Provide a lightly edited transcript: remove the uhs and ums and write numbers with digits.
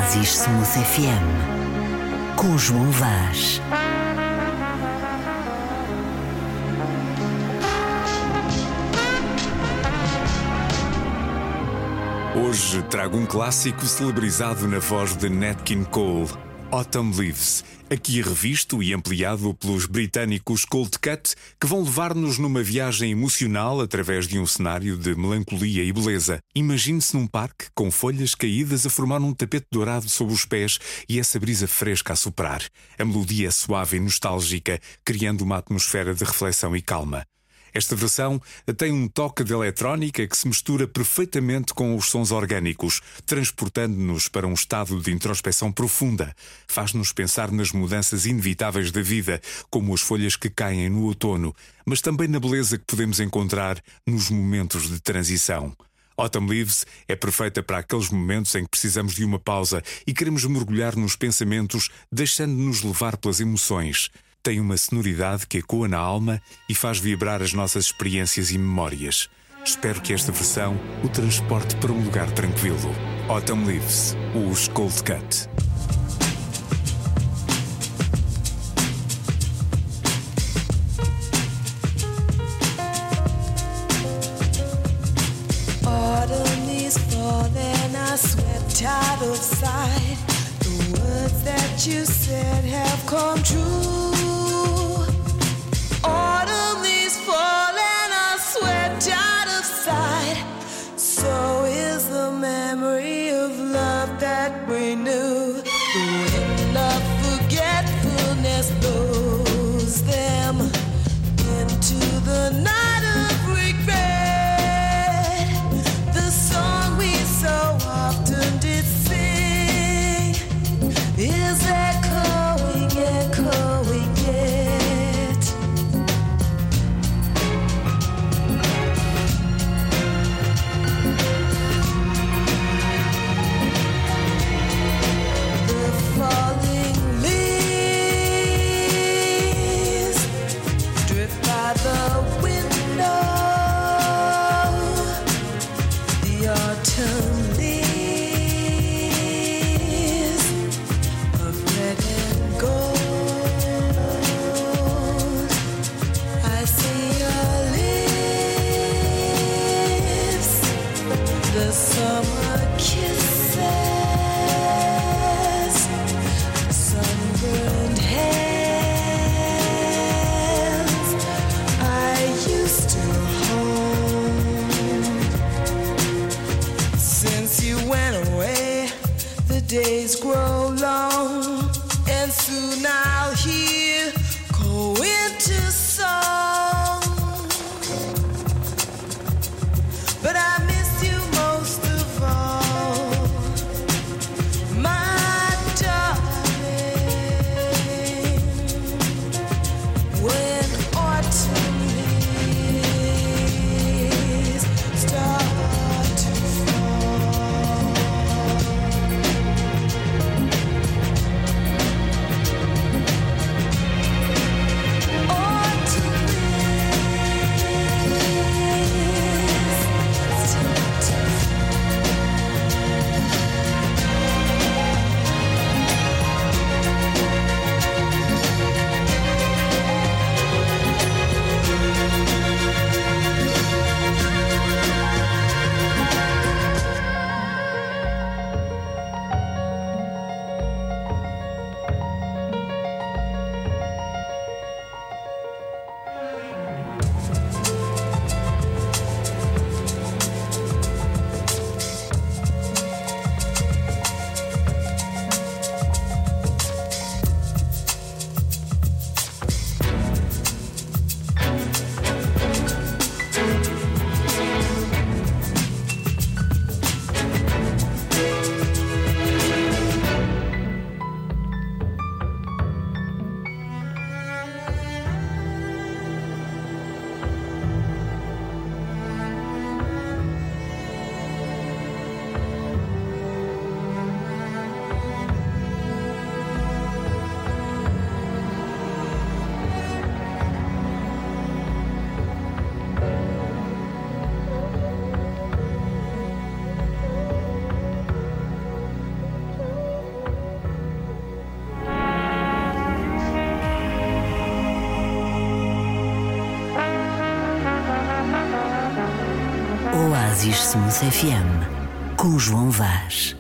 Oasis Smooth FM com João Vaz. Hoje trago um clássico celebrizado na voz de Nat King Cole, Autumn Leaves, aqui revisto e ampliado pelos britânicos Cold Cut, que vão levar-nos numa viagem emocional através de um cenário de melancolia e beleza. Imagine-se num parque com folhas caídas a formar um tapete dourado sob os pés e essa brisa fresca a soprar. A melodia é suave e nostálgica, criando uma atmosfera de reflexão e calma. Esta versão tem um toque de eletrónica que se mistura perfeitamente com os sons orgânicos, transportando-nos para um estado de introspeção profunda. Faz-nos pensar nas mudanças inevitáveis da vida, como as folhas que caem no outono, mas também na beleza que podemos encontrar nos momentos de transição. Autumn Leaves é perfeita para aqueles momentos em que precisamos de uma pausa e queremos mergulhar nos pensamentos, deixando-nos levar pelas emoções. Tem uma sonoridade que ecoa na alma e faz vibrar as nossas experiências e memórias. Espero que esta versão o transporte para um lugar tranquilo. Autumn Leaves, os Cold Cut. Autumn is falling, I swept out of sight. The words that you said have come true. Autumn is falling, I swept out of sight. So is the memory of love that we knew. The wind of forgetfulness blows them into the night of regret. The song we so often did sing is echoing, echoing. Oasis Smooth FM com João Vaz.